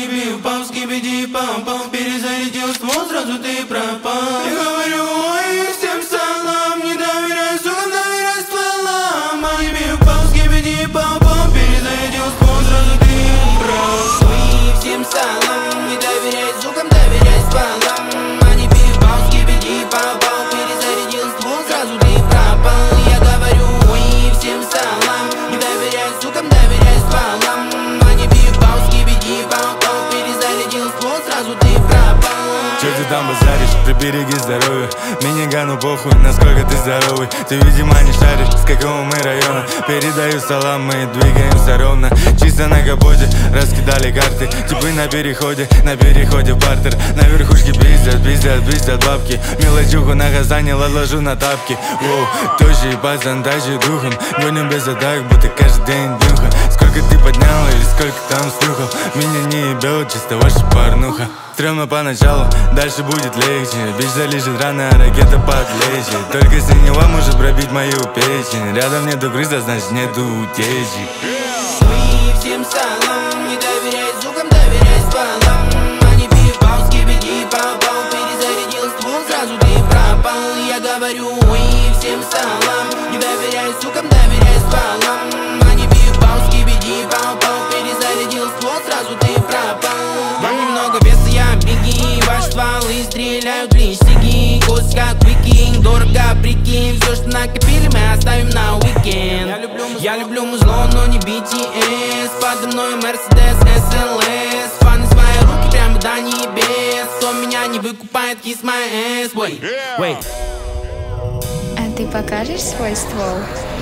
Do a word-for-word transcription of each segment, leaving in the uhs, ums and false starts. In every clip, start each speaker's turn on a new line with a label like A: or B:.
A: Они бьют пам, скибиди, пам, пам. Перезарядил ствол, сразу ты пропал. Я говорю, ой, всем салам. Не доверяй сукам, доверяй стволам. Они бьют пам, скибиди, пам, пам. Перезарядил ствол, сразу ты пропал.
B: Ой, всем салам. Не доверяй сукам, доверяй стволам. Они бьют пам, скибиди, пам, пам. Перезарядил ствол, сразу ты пропал. Я говорю, ой, всем салам. Не доверяй сукам, доверяй стволам. Они бьют пам, скибиди, пам, пам. Перезарядил ствол, сразу ты пропал.
C: Чё ты там базаришь? Прибереги здоровье. Минигану похуй, насколько ты здоровый. Ты, видимо, не шаришь, с какого мы района. Передаю салам, мы двигаемся ровно. Чисто на капоте, раскидали карты. Типы на переходе, на переходе бартер. На верхушке пиздят, пиздят, пиздят бабки. Мелочуху на газане отложу на тапки. Воу, тощий пацан, тащи духом. Гоним без атак, будто каждый день днюха. Сколько ты поднял или сколько там слухов? Меня не ебет, чисто ваша порнуха. Стрёмно поначалу, дальше будет легче. Бич залежит рано, а ракета подлечит. Только синева может пробить мою печень. Рядом нету крыса, значит нету утечек.
B: Ой, всем салам. Не доверяй звукам, доверяй стволам. Они бьют пау, скибиди, пау, пау. Перезарядил ствол, сразу ты пропал. Я говорю, ой, всем салам. Не доверяй звукам, доверяй стволам. Они бьют пау, скибиди, пау, пау. Перезарядил ствол, сразу ты пропал. Вам немного веса, я беги. Ваши стволы стреляют лишь сиги. Кость как викинг, дорого прикинь. Все, что накопили, мы оставим на уикенд. Я люблю, я люблю музло, но не би ти эс. Подо мной Мерседес эс эл эс. Фаны свои руки прямо до небес. Кто меня не выкупает, kiss my ass. Wait, wait.
D: А ты покажешь свой ствол?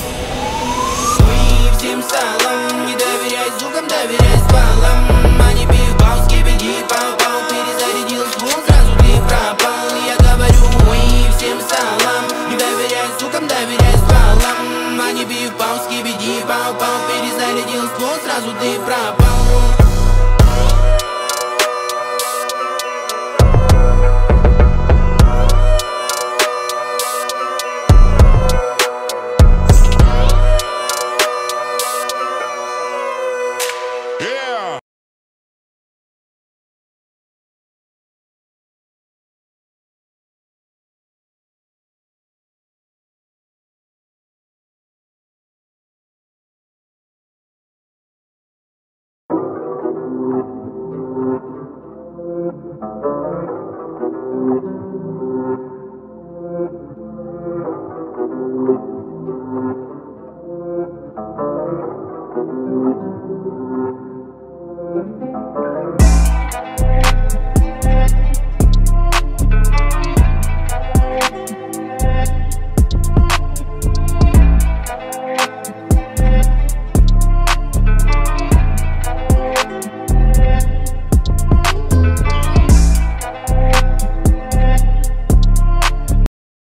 B: Ой, всем салам. Не доверяй звукам, доверяй стволам. Они бьют пау, скибиди, пау, пау. Перезарядил ствол, сразу ты пропал. Я говорю, ой, всем салам. Не доверяй звукам, доверяй стволам. Они бьют пау, скибиди, пау, пау. Перезарядил ствол, сразу ты пропал.